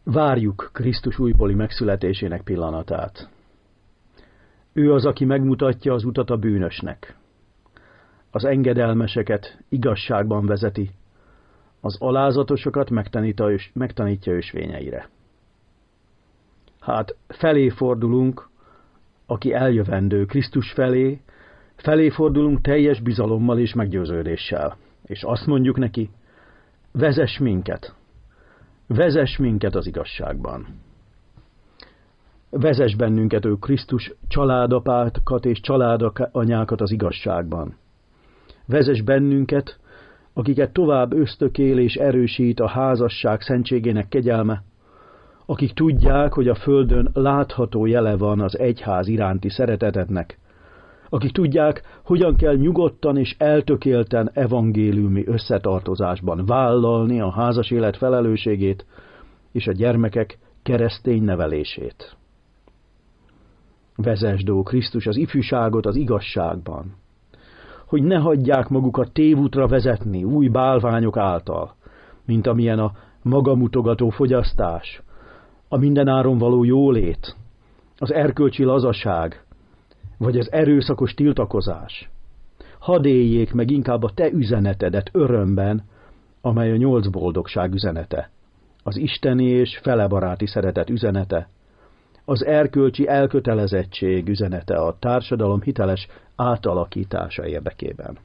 Várjuk Krisztus újbóli megszületésének pillanatát. Ő az, aki megmutatja az utat a bűnösnek. Az engedelmeseket igazságban vezeti, az alázatosokat megtanítja ösvényeire. Hát felé fordulunk, aki eljövendő, Krisztus felé fordulunk teljes bizalommal és meggyőződéssel, és azt mondjuk neki, vezess minket az igazságban. Vezess bennünket, ő Krisztus, családapákat és családanyákat az igazságban. Vezess bennünket, akiket tovább ösztökél és erősít a házasság szentségének kegyelme, akik tudják, hogy a földön látható jele van az egyház iránti szeretetednek, akik tudják, hogyan kell nyugodtan és eltökélten evangéliumi összetartozásban vállalni a házas élet felelősségét és a gyermekek keresztény nevelését. Vezesd, ó Krisztus, az ifjúságot az igazságban, hogy ne hagyják magukat tévútra vezetni új bálványok által, mint amilyen a magamutogató fogyasztás, a mindenáron való jólét, az erkölcsi lazaság, vagy az erőszakos tiltakozás. Hadd éljék meg inkább a te üzenetedet örömben, amely a 8 boldogság üzenete, az isteni és felebaráti szeretet üzenete, az erkölcsi elkötelezettség üzenete a társadalom hiteles átalakítása érdekében.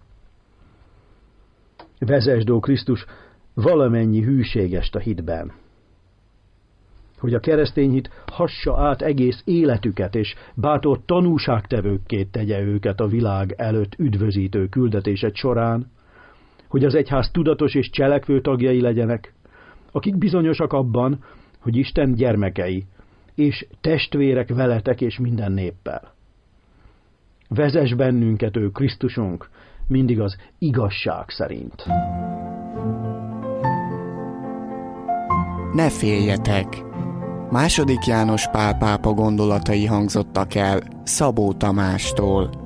Vezesd, ó Krisztus, valamennyi hűségest a hitben, hogy a keresztény hit hassa át egész életüket, és bátor tanúságtevőkké tegye őket a világ előtt üdvözítő küldetésed során, hogy az egyház tudatos és cselekvő tagjai legyenek, akik bizonyosak abban, hogy Isten gyermekei, és testvérek veletek és minden néppel. Vezess bennünket, ő Krisztusunk, mindig az igazság szerint. Ne féljetek! II. János Pál pápa gondolatai hangzottak el Szabó Tamástól.